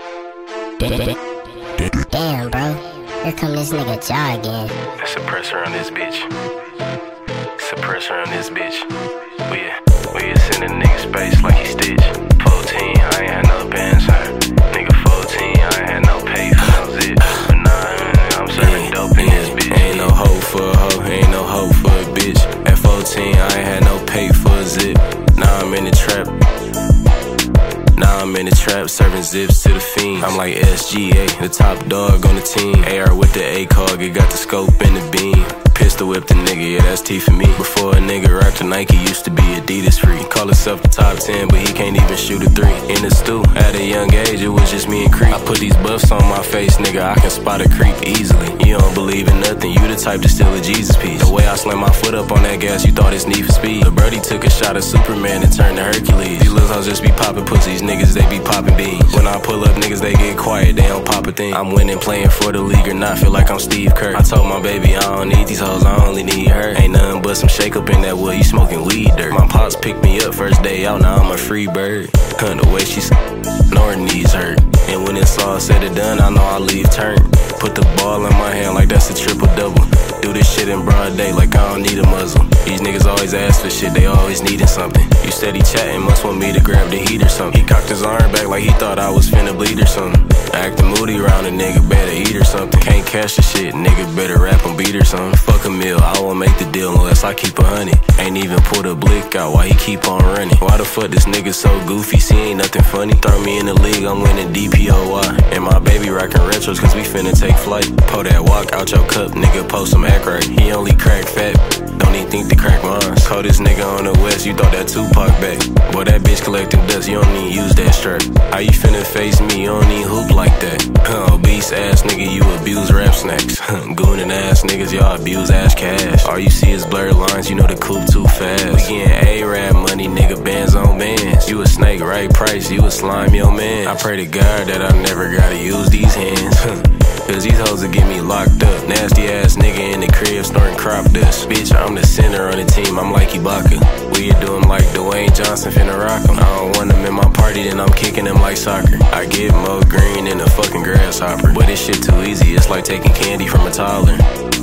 Damn, bro. Here come this nigga Ja again. Suppressor on this bitch. Suppressor on this bitch. We is in a nigga space like he Stitch. 14, I ain't had no bands, Nigga 14, I ain't had no pay for no zip. But nah, I'm serving dope in this bitch. Ain't no hope for a hoe, ain't no hope for a bitch. At 14, I ain't had no pay for a zip. Now I'm in the trap. Now I'm in the trap, serving zips to the fiends. I'm like SGA, the top dog on the team. AR with the ACOG, it got the scope and the beam. Pistol whip the nigga, yeah, that's T for me. Before a nigga rocked a Nike, used to be Adidas free. Call himself the top 10, but he can't even shoot a 3. In the stew, at a young age, it was just me and Creep. I put these buffs on my face, nigga, I can spot a creep easily. You don't believe in nothing, you the type to steal a Jesus piece. The way I slam my foot up on that gas, you thought it's Need for Speed. The Brody took a shot of Superman and turned to Hercules. These little hoes just be popping pussies, niggas, they be popping beans. When I pull up, niggas, they get quiet, they don't pop a thing. I'm winning, playing for the league or not, feel like I'm Steve Kerr. I told my baby I don't need these hoes, I only need her. Ain't nothing but some shake up in that wood, you smoking weed dirt. My pops picked me up first day out, now I'm a free bird. The way she's know her knees hurt. And when it's all said and done, I know I'll leave turn. Put the ball in my hand like that's a triple-double. Do this shit in broad day like I don't need a muzzle. These niggas always ask for shit, they always needin' something. You steady chatting, must want me to grab the heat or something. He cocked his arm back like he thought I was finna bleed or something. Acting moody around a nigga, better eat or something. Can't catch the shit, nigga better rap and beat or something. Fuck a meal, I won't make the deal unless I keep 100. Ain't even pulled a blick out, why he keep on running? Why the fuck this nigga so goofy, see ain't nothing funny? Throw me in the league, I'm winning DPOY. And my baby rockin' retros cause we finna take flight. Pour that walk out your cup, nigga post some act right. He only crack fat, don't even think to crack mine. Call this nigga on the west, you thought that Tupac back. Boy, that bitch collecting dust, you don't even use that strap. How you finna face me, you don't even hoop like that. Obese ass nigga, you abuse rap snacks. Goonin' ass niggas, y'all abuse ass cash. All you see is blurred lines, you know the coupe too fast. We getting A-Rap money, nigga, bands on bands. You a snake, right price, you a slime, yo man. I pray to God that I never gotta use these hands. Cause these hoes will get me locked up. Nasty ass nigga in the crib snorting crop dust. Bitch, I'm the center on the team, I'm like Ibaka. We do him like Dwayne Johnson, finna rock him. I don't want him in my party, then I'm kicking him like soccer. I get more green than a fucking grasshopper. But this shit too easy, it's like taking candy from a toddler.